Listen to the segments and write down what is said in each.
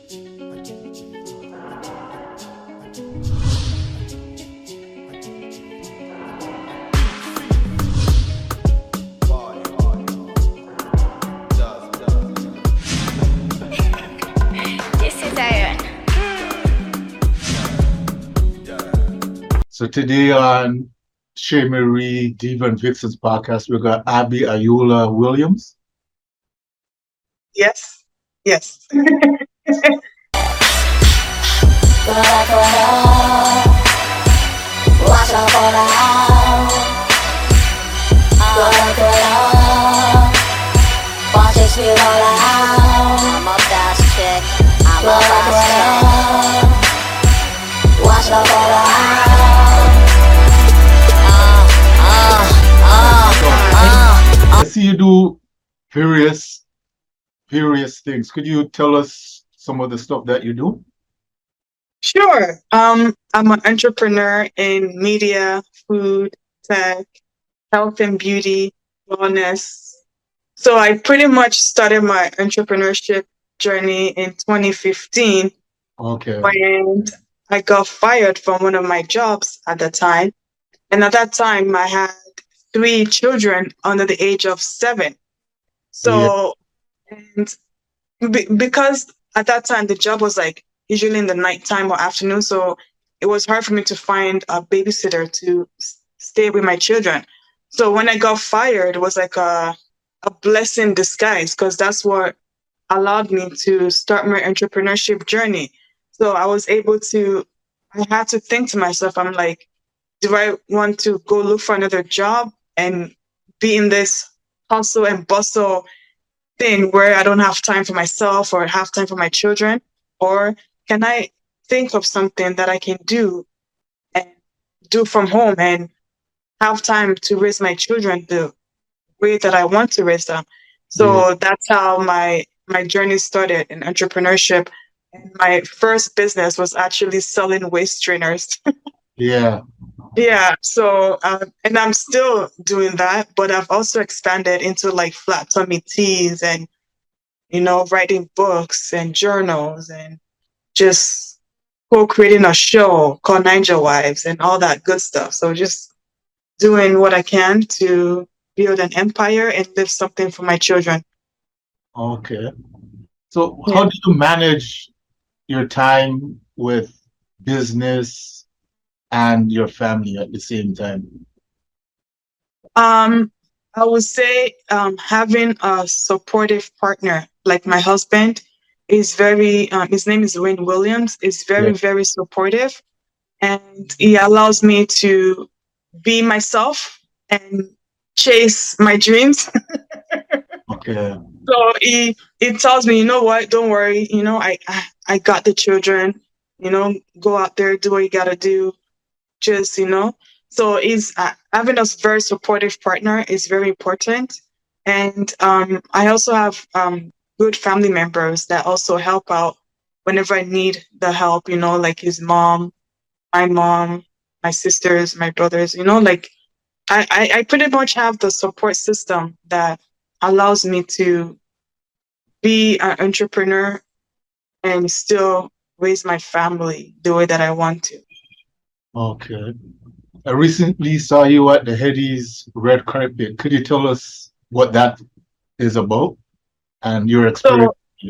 This is Aaron. So today on Shay Marie, Diva and Vixen's podcast, we got Abby Ayula Williams. Yes. Yes. I'm a fast chick. I'm a fast chick. Watch the I see you do various things. Could you tell us some of the stuff that you do? Sure. I'm an entrepreneur in media, food, tech, health and beauty, wellness. So I pretty much started my entrepreneurship journey in 2015 Okay. when I got fired from one of my jobs at the time. And at that time, I had 3 children under the age of 7. So, and because at that time, the job was like usually in the nighttime or afternoon. So it was hard for me to find a babysitter to stay with my children. So when I got fired, it was like a blessing in disguise because that's what allowed me to start my entrepreneurship journey. So I had to think to myself, I'm like, do I want to go look for another job and be in this hustle and bustle thing where I don't have time for myself or have time for my children? Or can I think of something that I can do and do from home and have time to raise my children the way that I want to raise them? So that's how my journey started in entrepreneurship. And my first business was actually selling waist trainers. Yeah. Yeah, so and I'm still doing that, but I've also expanded into like flat tummy teas and writing books and journals and just co-creating a show called Ninja Wives and all that good stuff. So just doing what I can to build an empire and live something for my children. Okay. So Yeah. how do you manage your time with business and your family at the same time? I would say having a supportive partner like my husband is very, his name is Wayne Williams, is very, Yeah. very supportive. And he allows me to be myself and chase my dreams. Okay. So he tells me, you know what, don't worry, I got the children, go out there, do what you gotta do. Just, so is having a very supportive partner is very important. And I also have good family members that also help out whenever I need the help, like his mom, my sisters, my brothers, like I pretty much have the support system that allows me to be an entrepreneur and still raise my family the way that I want to. Okay. I recently saw you at the Headies red carpet. Could you tell us what that is about and your experience?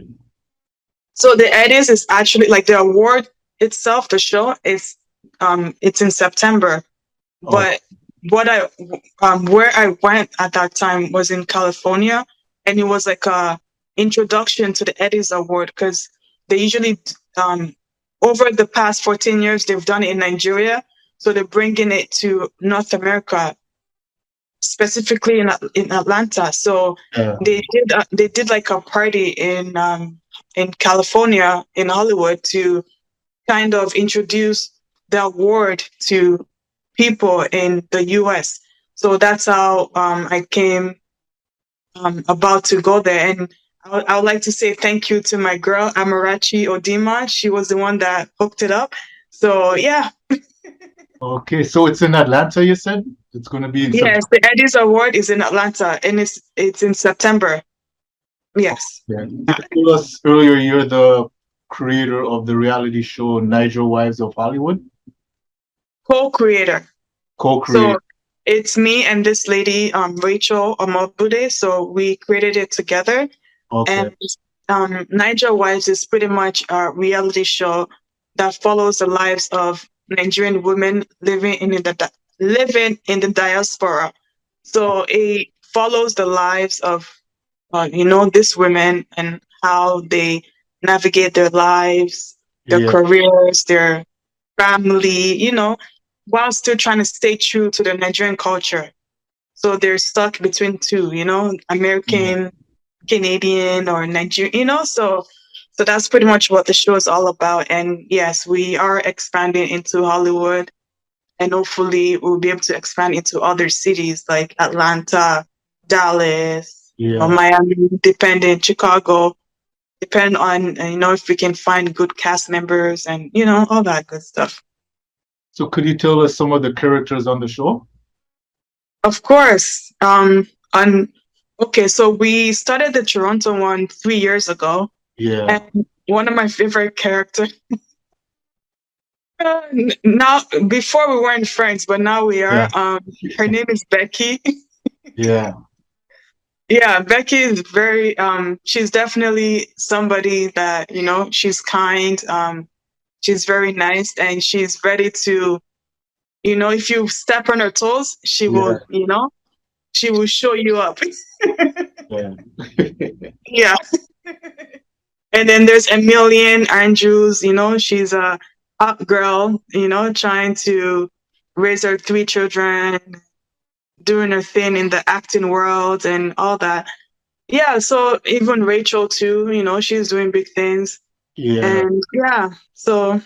So the Eddies is actually like the award itself, the show is it's in September. But what where I went at that time was in California, and it was like a introduction to the Eddies Award because they usually over the past 14 years they've done it in Nigeria, so they're bringing it to North America, specifically in Atlanta. So Yeah. they did like a party in California, in Hollywood, to kind of introduce the award to people in the US. So that's how I came about to go there. And I would like to say thank you to my girl, Amarachi Odima. She was the one that hooked it up. So yeah. Okay, so it's in Atlanta, you said? It's going to be in Yes, the Eddies Award is in Atlanta, and it's in September. Yes. Yeah. You told us earlier you're the creator of the reality show Niger Wives of Hollywood? Co-creator. Co-creator. So it's me and this lady, Rachel Omobude. So we created it together. Okay. And Niger Wives is pretty much a reality show that follows the lives of Nigerian women living in the diaspora. So it follows the lives of these women and how they navigate their lives, their Yeah. careers, their family, while still trying to stay true to the Nigerian culture. So they're stuck between two, American, Canadian, or Nigerian, so that's pretty much what the show is all about. And yes, we are expanding into Hollywood, and hopefully we'll be able to expand into other cities like Atlanta, Dallas, Yeah. Miami, depending, Chicago, depend on, if we can find good cast members and, all that good stuff. So could you tell us some of the characters on the show? Of course. Okay, so we started the Toronto one 3 years ago. Yeah. And one of my favorite characters. Now, before we weren't friends, but now we are. Her name is Becky. Yeah. Yeah, Becky is very. She's definitely somebody that she's kind. She's very nice, and she's ready to. If you step on her toes, she will. She will show you up. Yeah. Yeah. And then there's Emilian Andrews, she's a hot girl, trying to raise her 3 children, doing her thing in the acting world and all that. Yeah, so even Rachel too, she's doing big things. Yeah. And yeah, so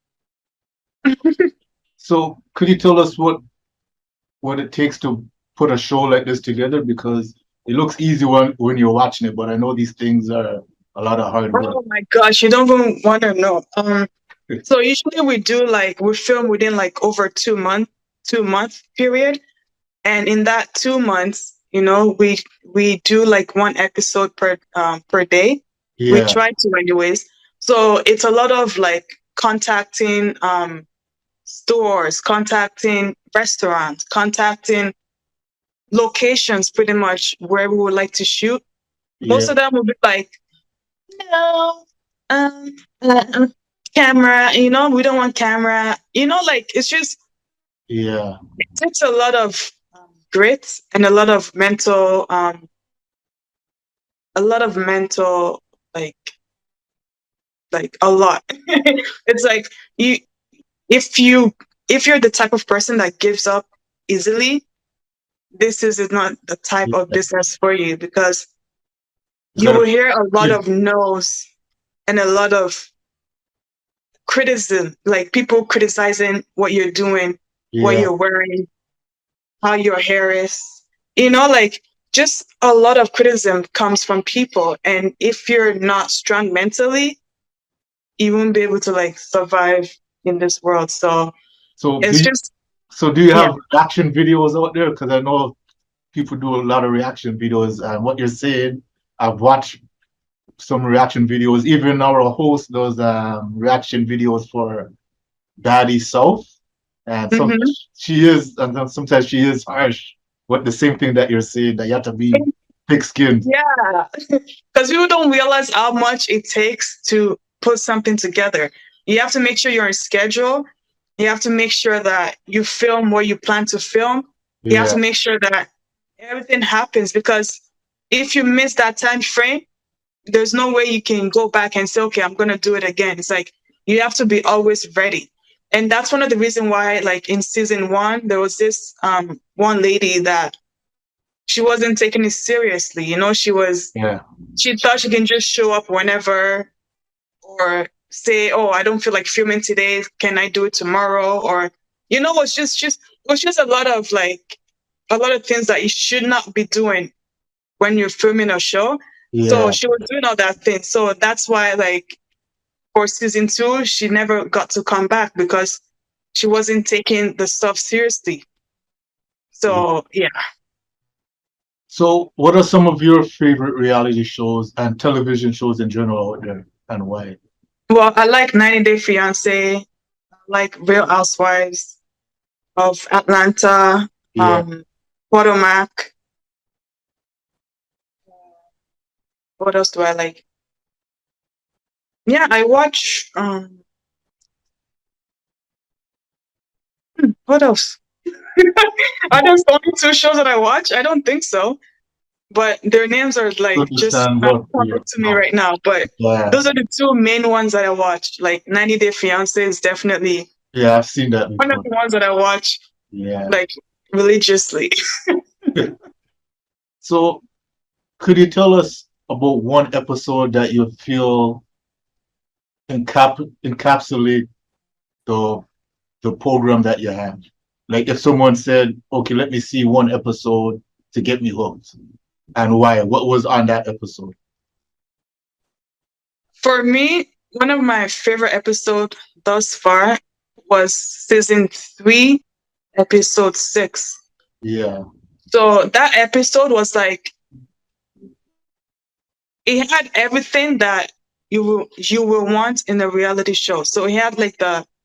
So could you tell us what it takes to put a show like this together? Because it looks easy when you're watching it, but I know these things are a lot of hard work. oh my gosh, you don't even want to know. So usually we film within like over 2 month period. And in that 2 months, we do like 1 episode per day. Yeah. We try to anyways. So it's a lot of like contacting stores, contacting restaurants, contacting locations pretty much where we would like to shoot. Most of them will be like, camera, we don't want camera, like it's just Yeah. it takes a lot of grit and a lot of mental like a lot. It's like if you're the type of person that gives up easily, this is not the type of business for you, because you will hear a lot of no's and a lot of criticism, like people criticizing what you're doing, what you're wearing, how your hair is, like just a lot of criticism comes from people. And if you're not strong mentally, you won't be able to like survive in this world. So do you have reaction videos out there? Because I know people do a lot of reaction videos, and what you're saying, I've watched some reaction videos. Even our host does reaction videos for Daddy South, and sometimes she is harsh. What the same thing that you're saying, that you have to be thick-skinned. Yeah, because people don't realize how much it takes to put something together. You have to make sure you're on schedule. You have to make sure that you film where you plan to film. You have to make sure that everything happens, because if you miss that time frame, there's no way you can go back and say, okay, I'm going to do it again. It's like you have to be always ready. And that's one of the reasons why, like in season 1, there was this one lady that she wasn't taking it seriously. She thought she can just show up whenever, or say, oh, I don't feel like filming today. Can I do it tomorrow? Or, it's just a lot of things that you should not be doing when you're filming a show. Yeah. So she was doing all that thing. So that's why, like, for season 2, she never got to come back, because she wasn't taking the stuff seriously. So, yeah. So what are some of your favorite reality shows and television shows in general out there, and why? Well, I like 90 Day Fiance, I like Real Housewives of Atlanta, Yeah. Potomac. What else do I like? Yeah, I watch what else? Are those the only two shows that I watch? I don't think so. But their names are like just Understand not what coming you're to me right now. But Yeah. those are the two main ones that I watch. Like 90 Day Fiance is definitely Yeah, I've seen that one of before. the ones that I watch Yeah. like religiously. So could you tell us about one episode that you feel encapsulate the the program that you have? Like if someone said, okay, let me see one episode to get me hooked. And why? What was on that episode? For me, one of my favorite episodes thus far was season 3, episode 6. Yeah. So that episode was like it had everything that you will want in a reality show. So it had like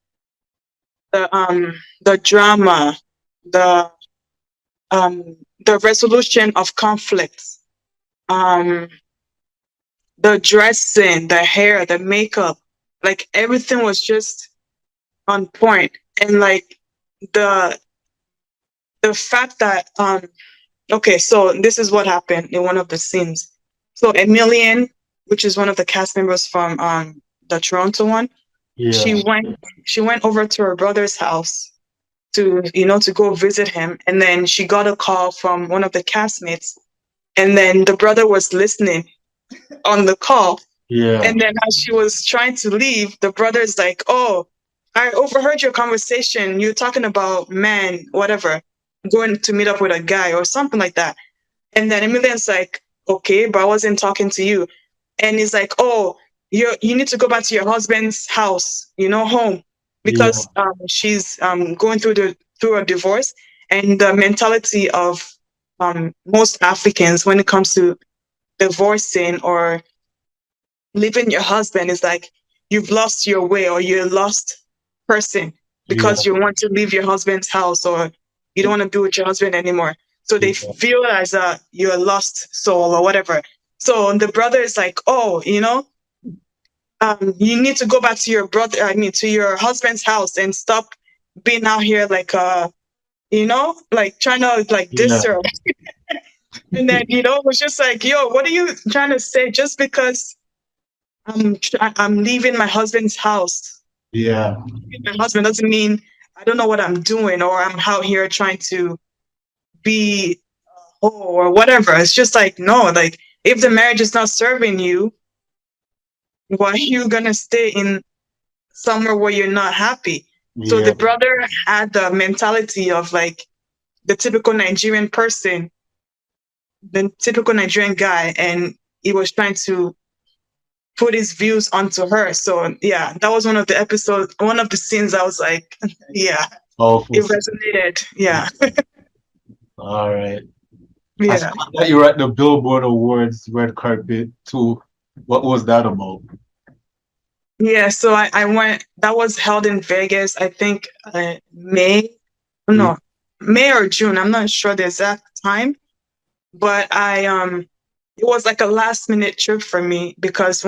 the drama, the the resolution of conflicts, um the dressing, the hair, the makeup, like everything was just on point. And like the the fact that okay, so this is what happened in one of the scenes. So Emilian, which is one of the cast members from the Toronto one, Yeah. she went over to her brother's house to go visit him, and then she got a call from one of the castmates, and then the brother was listening on the call. Yeah. And then as she was trying to leave, the brother's like, "Oh, I overheard your conversation. You're talking about man, whatever, going to meet up with a guy or something like that." And then Emilian's like, "Okay, but I wasn't talking to you." And he's like, "Oh, you need to go back to your husband's house, home, Yeah. because she's going through a divorce, and the mentality of most Africans when it comes to divorcing or leaving your husband is like you've lost your way or you're a lost person Yeah. because you want to leave your husband's house or you don't want to be with your husband anymore. So they Yeah. feel as you're a lost soul or whatever. So the brother is like, "Oh, you need to go back to your brother, I mean, to your husband's house and stop being out here like, like trying to like diss Yeah. her." And then, it was just like, "Yo, what are you trying to say? Just because I'm leaving my husband's house. Yeah. My husband doesn't mean I don't know what I'm doing or I'm out here trying to be or whatever." It's just like, no, like if the marriage is not serving you, why are you gonna stay in somewhere where you're not happy? So Yeah. the brother had the mentality of like the typical Nigerian person, the typical Nigerian guy, and he was trying to put his views onto her. So yeah, that was one of the scenes I was like, yeah, Powerful. it resonated. Yeah. All right. I saw Yeah. that you were at the Billboard Awards red carpet too. What was that about? Yeah. So I went, that was held in Vegas, I think Yeah. no, May or June. I'm not sure the exact time, but it was like a last minute trip for me because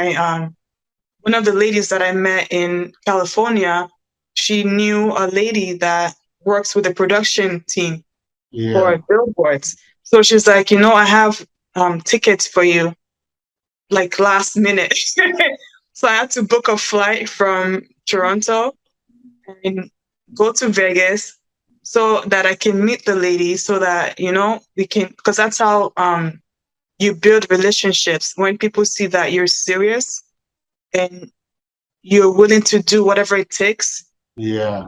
one of the ladies that I met in California, she knew a lady that works with the production team Yeah. for billboards. So she's like, I have tickets for you, like last minute. So I had to book a flight from Toronto and go to Vegas so that I can meet the lady so that, we can, because that's how you build relationships. When people see that you're serious and you're willing to do whatever it takes Yeah.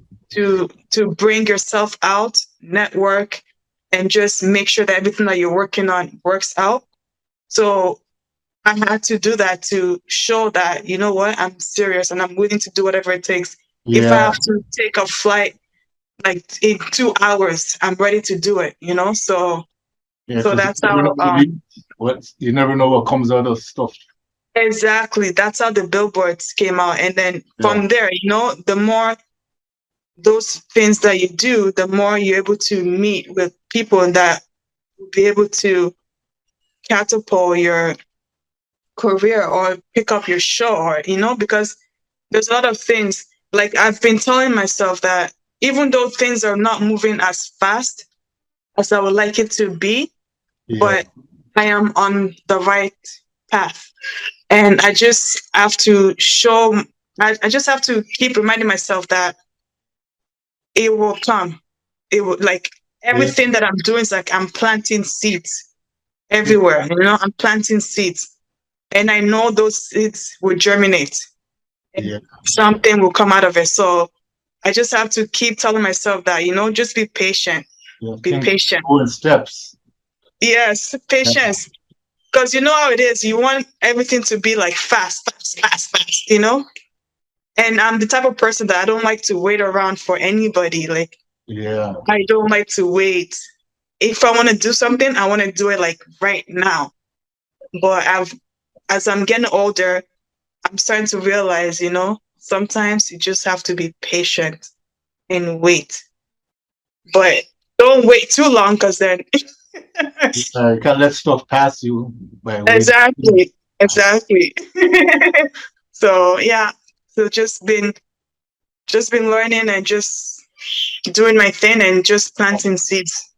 to bring yourself out, network, and just make sure that everything that you're working on works out. So I had to do that to show that, you know what, I'm serious and I'm willing to do whatever it takes. If I Yeah. have to take a flight like in 2 hours, I'm ready to do it. So Yeah. so Because that's how you never know what comes out of stuff. Exactly. That's how the billboards came out. And then Yeah. from there, the more those things that you do, the more you're able to meet with people that will be able to catapult your career or pick up your show, or, because there's a lot of things. Like, I've been telling myself that even though things are not moving as fast as I would like it to be, Yeah. but I am on the right path. And I just have to I just have to keep reminding myself that it will come. It will, like, Yeah. everything that I'm doing is like I'm planting seeds everywhere. I'm planting seeds. And I know those seeds will germinate and Yeah. something will come out of it. So I just have to keep telling myself that, just be patient. Yeah. Be Things patient. go in steps. Yes, Yeah. patience. Because you know how it is. You want everything to be like fast, fast, fast, fast, And I'm the type of person that I don't like to wait around for anybody. Like, Yeah. I don't like to wait. If I want to do something, I want to do it like right now. But as I'm getting older, I'm starting to realize, sometimes you just have to be patient and wait. But don't wait too long, because then You can't let stuff pass you by waiting. exactly. So yeah, so just been learning and just doing my thing and just planting seeds.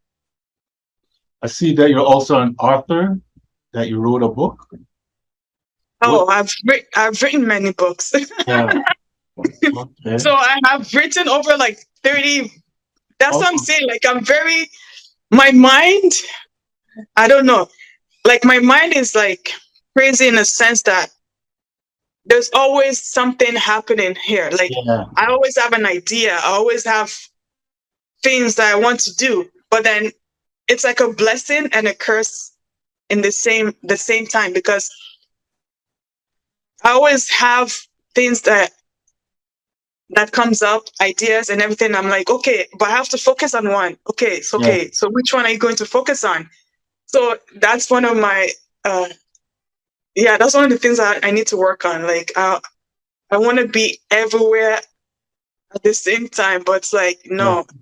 I see that you're also an author, that you wrote a book. Oh, I've written many books. Yeah. Okay. So I have written over like 30. That's what I'm Oh, saying. Like, my mind, I don't know. Like, my mind is like crazy in a sense that there's always something happening here. Like, yeah. I always have an idea. I always have things that I want to do. But then it's like a blessing and a curse in the same time, because I always have things that comes up, ideas and everything. I'm like, okay, but I have to focus on one. Okay, so Yeah. okay, so which one are you going to focus on? So that's one of my that's one of the things that I need to work on. Like, I want to be everywhere at the same time, but it's like, Yeah. no,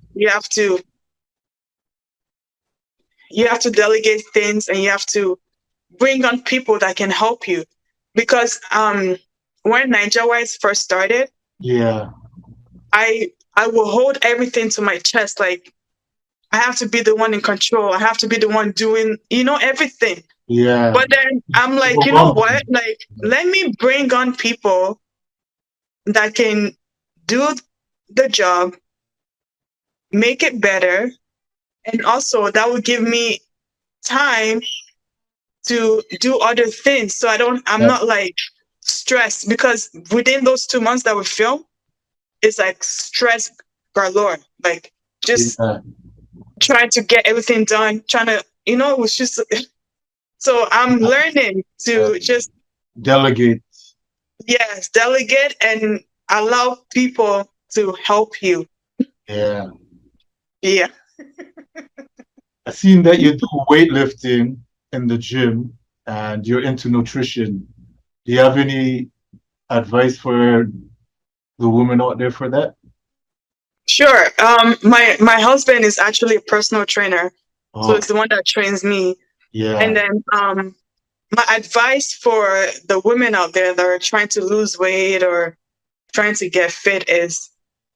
you have to delegate things, and you have to bring on people that can help you. Because when NigerWise first started, Yeah. I will hold everything to my chest. Like, I have to be the one in control. I have to be the one doing, everything. Yeah. But then I'm like, you know what? Like, let me bring on people that can do the job, make it better, and also that will give me time to do other things. So I'm Yeah. not like stressed, because within those 2 months that we film, it's like stress galore. Like, just Yeah. trying to get everything done, trying to, it was just, so I'm learning to just, Delegate. yes, delegate and allow people to help you. Yeah. Yeah. I seen that you do weightlifting in the gym and you're into nutrition. Do you have any advice for the women out there for that? Sure. My husband is actually a personal trainer, so Oh, it's the one that trains me. And yeah. then my advice for the women out there that are trying to lose weight or trying to get fit is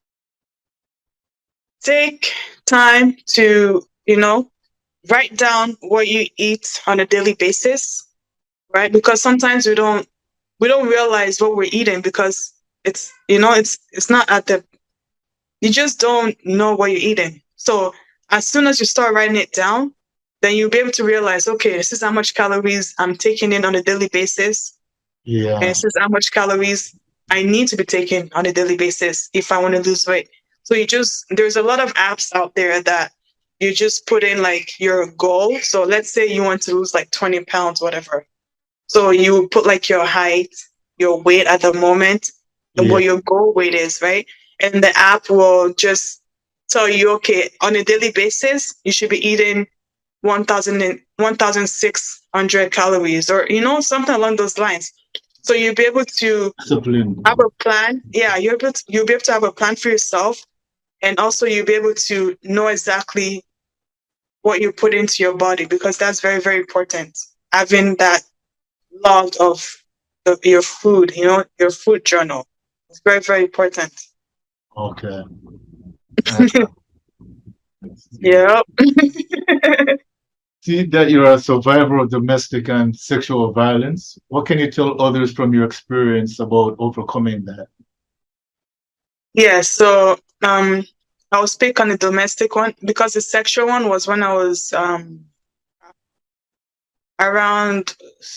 take time to, write down what you eat on a daily basis, right? Because sometimes we don't realize what we're eating, because it's not at the you just don't know what you're eating. So as soon as you start writing it down, then you'll be able to realize, okay, this is how much calories I'm taking in on a daily basis, and Yeah. this is how much calories I need to be taking on a daily basis if I want to lose weight. So there's a lot of apps out there that you just put in like your goal. So let's say you want to lose like 20 pounds, whatever. So you put like your height, your weight at the moment, and Yeah. what your goal weight is, right? And the app will just tell you, okay, on a daily basis, you should be eating 1,600 calories, or, something along those lines. So you'll be able to Discipline. have a plan. Yeah, you'll be able to have a plan for yourself, and also you'll be able to know exactly what you put into your body, because that's very, very important. Having that log of your food, your food journal. It's very, very important. Okay. Uh, Yeah. See that you're a survivor of domestic and sexual violence. What can you tell others from your experience about overcoming that? Yeah, so I'll speak on the domestic one, because the sexual one was when I was around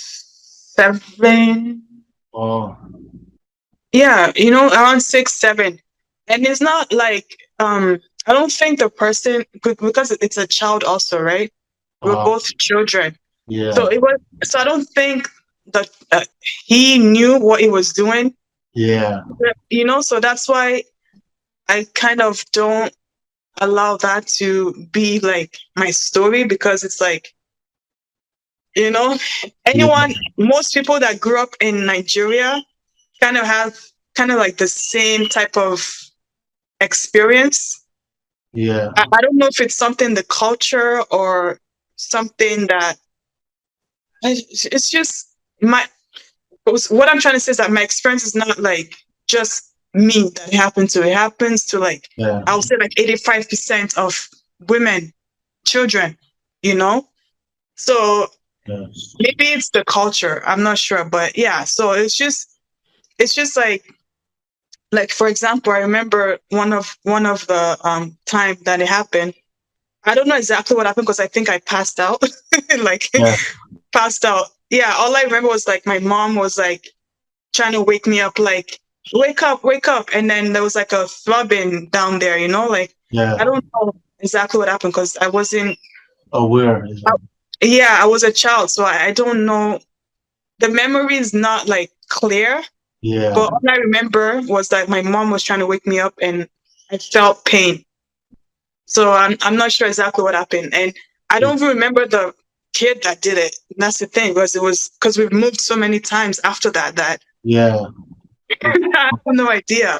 7. Oh, Yeah, around 6, 7. And it's not like I don't think the person, because it's a child also, right? We're uh, both children. yeah, So I don't think that he knew what he was doing, yeah, so that's why I kind of don't allow that to be like my story, because it's like, you know, yeah, most people that grew up in Nigeria kind of have kind of like the same type of experience. yeah, I don't know if it's something the culture or something that it's just my what I'm trying to say is that my experience is not like just me that it happened to. It happens to like yeah, I would say like 85% of women, children, you know? So yeah, maybe it's the culture. I'm not sure. But yeah, so it's just like for example, I remember one of the time that it happened. I don't know exactly what happened because I think I passed out. Like yeah, passed out. Yeah, all I remember was like my mom was like trying to wake me up, like, wake up. And then there was like a throbbing down there, like yeah. I don't know exactly what happened because I wasn't, Aware. yeah, I was a child. So I don't know. The memory is not like clear, Yeah, but all I remember was that my mom was trying to wake me up and I felt pain. So I'm not sure exactly what happened. And I don't even remember the kid that did it. That's the thing, because we've moved so many times after that yeah, I have no idea.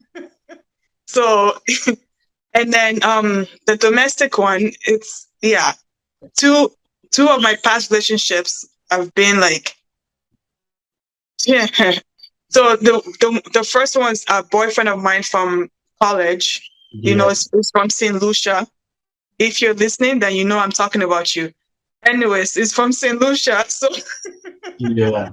So and then the domestic one, it's yeah. Two of my past relationships have been like yeah. So the first one's a boyfriend of mine from college. yeah, It's from St. Lucia. If you're listening, then you know I'm talking about you. Anyways, it's from St. Lucia. yeah,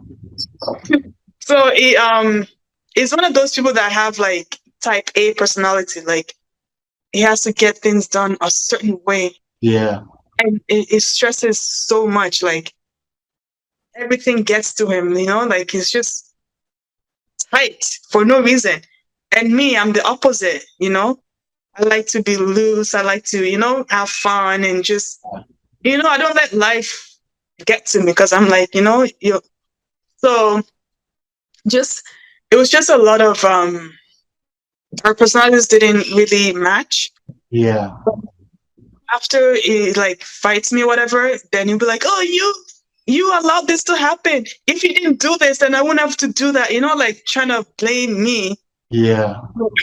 So it's one of those people that have like type A personality. Like he has to get things done a certain way. yeah, And it stresses so much. Like everything gets to him, like he's just tight for no reason. And me, I'm the opposite. I like to be loose. I like to, have fun and just, I don't let life get to me because I'm like, so just, it was just a lot of, our personalities didn't really match. yeah, After he like fights me, whatever, then he'll be like, "Oh, you allowed this to happen. If you didn't do this, then I wouldn't have to do that." Like trying to blame me. yeah,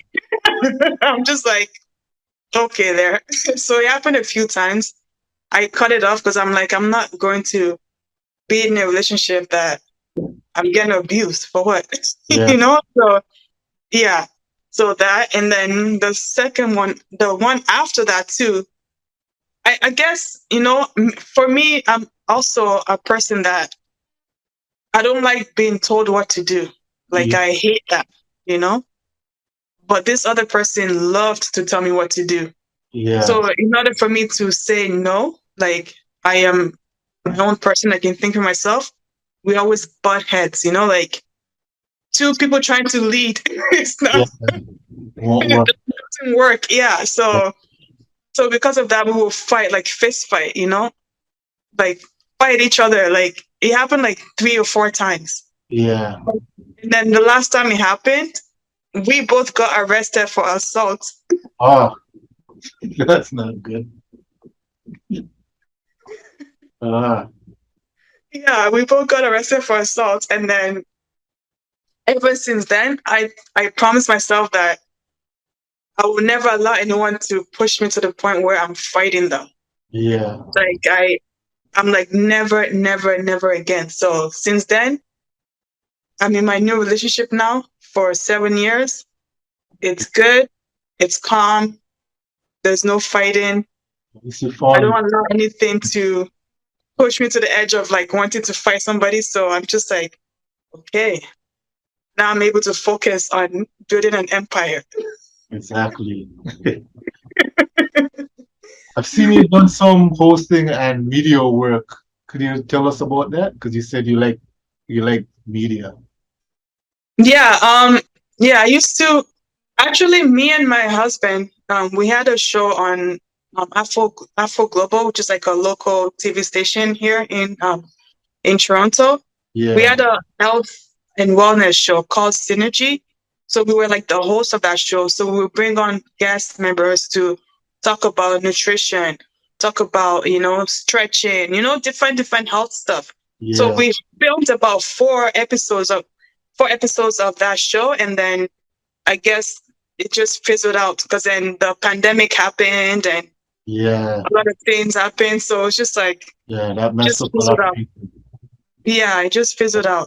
I'm just like, okay, there. So it happened a few times. I cut it off because I'm like, I'm not going to be in a relationship that I'm getting abused for what, yeah, So yeah, so that, and then the second one, the one after that too. I guess, for me, I'm also a person that I don't like being told what to do. Like, yeah, I hate that. But this other person loved to tell me what to do. yeah, So, in order for me to say no, like, I am my own person, I can think for myself, we always butt heads, like two people trying to lead. It's yeah. not, Won't it work. doesn't work. Yeah. So because of that, we will fight, like fist fight, like fight each other. Like it happened like 3 or 4 times. Yeah. And then the last time it happened, we both got arrested for assault. Oh, that's not good. Uh, Yeah, we both got arrested for assault. And then ever since then, I promised myself that I will never allow anyone to push me to the point where I'm fighting them. Yeah. Like I'm like never, never, never again. So since then, I'm in my new relationship now for 7 years. It's good. It's calm. There's no fighting. You see, I don't fun. allow anything to push me to the edge of like wanting to fight somebody. So I'm just like, okay, now I'm able to focus on building an empire. Exactly. I've seen you done some hosting and media work. Could you tell us about that? Because you said you like media. Yeah, yeah, I used to actually me and my husband, we had a show on Afro Global, which is like a local TV station here in Toronto. We Yeah. had a health and wellness show called Synergy. So we were like the host of that show. So we would bring on guest members to talk about nutrition, talk about, stretching, different health stuff. So Yeah. we filmed about four episodes of that show, and then I guess it just fizzled out because then the pandemic happened and Yeah. a lot of things happened. So it's just like Yeah. That messed just up a fizzled lot of out. people. Yeah, it just fizzled out.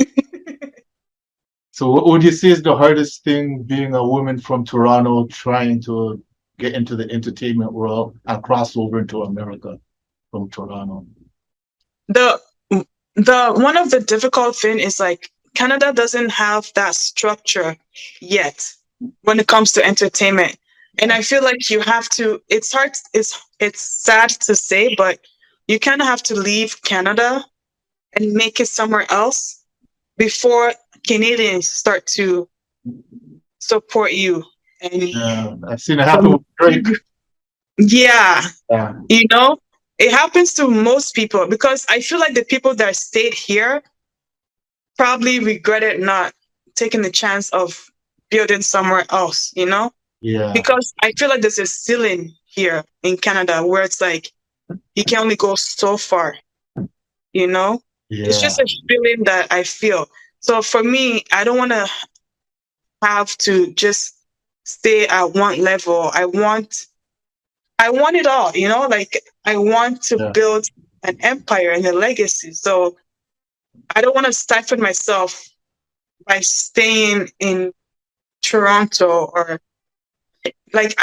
So what would you say is the hardest thing being a woman from Toronto trying to get into the entertainment world and cross over into America from Toronto? The the one of the difficult thing is like Canada doesn't have that structure yet when it comes to entertainment. And I feel like you have to it's hard it's sad to say, but you kind of have to leave Canada and make it somewhere else before Canadians start to support you. And I've seen it happen with Drake. yeah, Yeah. it happens to most people because I feel like the people that stayed here probably regretted not taking the chance of building somewhere else. Yeah. Because I feel like there's a ceiling here in Canada where it's like you can only go so far, you know? It's Yeah. just a feeling that I feel. So for me, I don't want to have to just stay at one level. I want it all, like I want to Yeah. build an empire and a legacy. So I don't want to stifle myself by staying in Toronto or like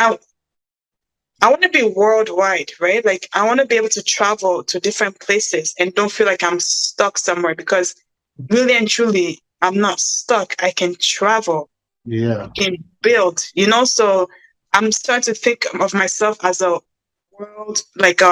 I want to be worldwide, right? Like I want to be able to travel to different places and don't feel like I'm stuck somewhere because really and truly I'm not stuck. I can travel, Yeah. can build. So I'm starting to think of myself as a world, like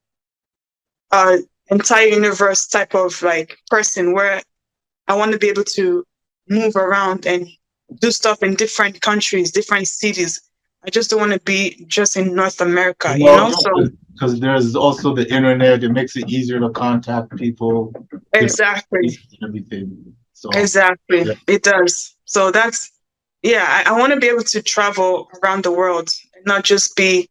a entire universe type of like person where I want to be able to move around and do stuff in different countries, different cities. I just don't want to be just in North America. So Because there's also the internet, it makes it easier to contact people, exactly, everything. So exactly, yeah, it does. So yeah, I want to be able to travel around the world and not just be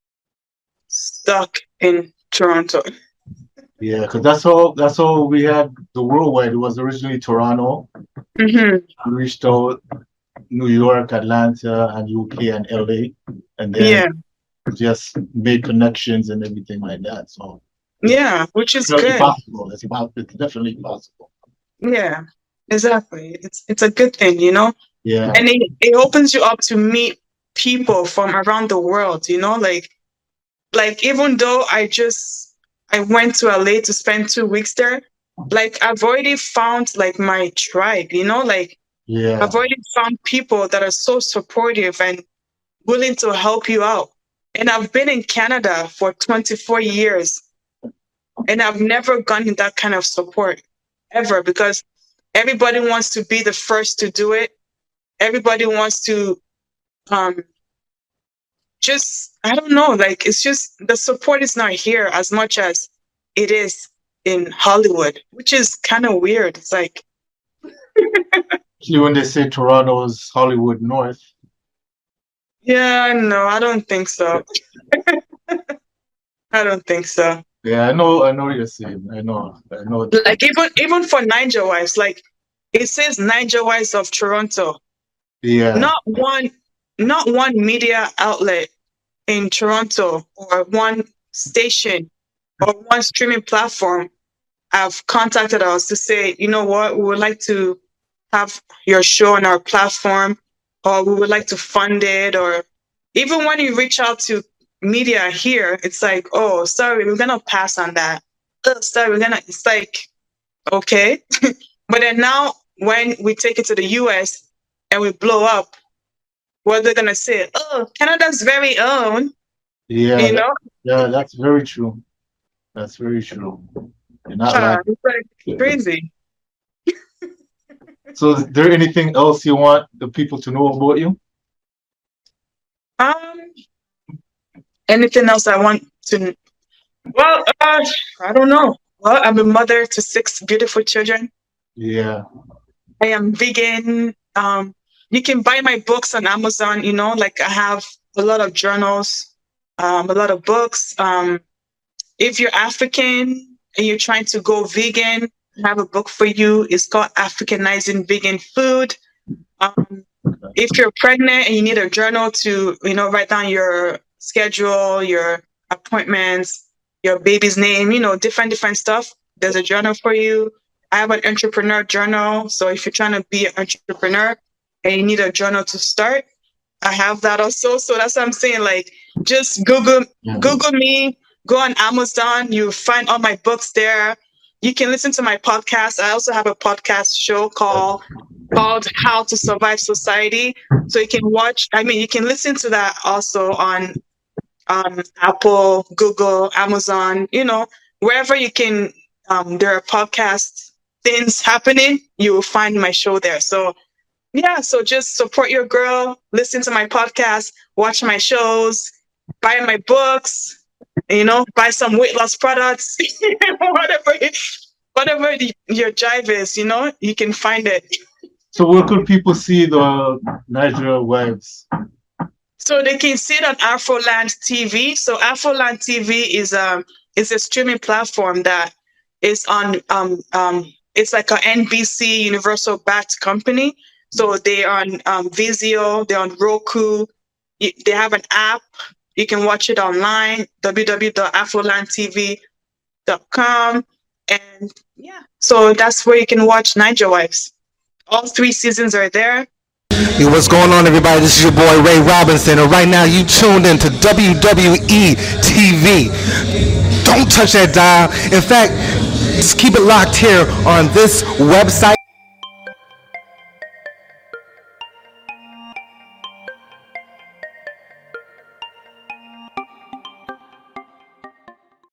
stuck in Toronto. yeah, because that's how we had the worldwide. It was originally Toronto. Hmm. We reached out New York, Atlanta, and UK and LA, and then Yeah, just made connections and everything like that. So yeah, which is definitely good. possible. It's definitely possible. Yeah, exactly. It's a good thing. Yeah, And it opens you up to meet people from around the world. Like even though I went to LA to spend 2 weeks there, like I've already found like my tribe. Like yeah, I've already found people that are so supportive and willing to help you out. And I've been in Canada for 24 years and I've never gotten that kind of support ever because everybody wants to be the first to do it. Everybody wants to um just I don't know, like it's just the support is not here as much as it is in Hollywood, which is kind of weird. It's like, especially when they say Toronto's Hollywood North. yeah, no, I don't think so. I don't think so. Yeah, I know what you're saying. I know. Like even for Ninja Wives, like It says Niger Wives of Toronto. Yeah. Not one media outlet in Toronto or one station or one streaming platform have contacted us to say, you know what, we would like to have your show on our platform, or we would like to fund it. Or even when you reach out to media here, it's like, oh, sorry, we're gonna pass on that. Oh, sorry, it's like, okay. But then now when we take it to the US and we blow up, what they're gonna say, oh, Canada's very own. Yeah. You know? Yeah, that's very true. That's very true. You're not lying. It's like crazy. So is there anything else you want the people to know about you? Anything else I want to? Well, I don't know. Well, I'm a mother to 6 beautiful children. Yeah. I am vegan. You can buy my books on Amazon. You know, like I have a lot of journals, a lot of books. If you're African and you're trying to go vegan, I have a book for you. It's called Africanizing Vegan Food. If you're pregnant and you need a journal to, you know, write down your schedule, your appointments, your baby's name, you know, different stuff, there's a journal for you. I have an entrepreneur journal. So if you're trying to be an entrepreneur and you need a journal to start, I have that also. So that's what I'm saying. Like, just Google me, go on Amazon, you find all my books there. You can listen to my podcast. I also have a podcast show called How to Survive Society. So you can you can listen to that also on Apple, Google, Amazon, you know, wherever you can, there are podcast things happening, you will find my show there. So yeah, so just support your girl, listen to my podcast, watch my shows, buy my books, you know, buy some weight loss products, whatever your jive is, you know, you can find it. So where could people see the Niger Wives? So they can see it on Afroland TV. So Afroland TV is a streaming platform that is on it's like a NBC Universal backed company. So they are on Vizio, they're on Roku. They have an app. You can watch it online, www.afrolandtv.com. And yeah, so that's where you can watch Niger Wives. All 3 seasons are there. Hey, what's going on, everybody? This is your boy Ray Robinson, and right now you tuned into WWE TV. Don't touch that dial. In fact, just keep it locked here on this website.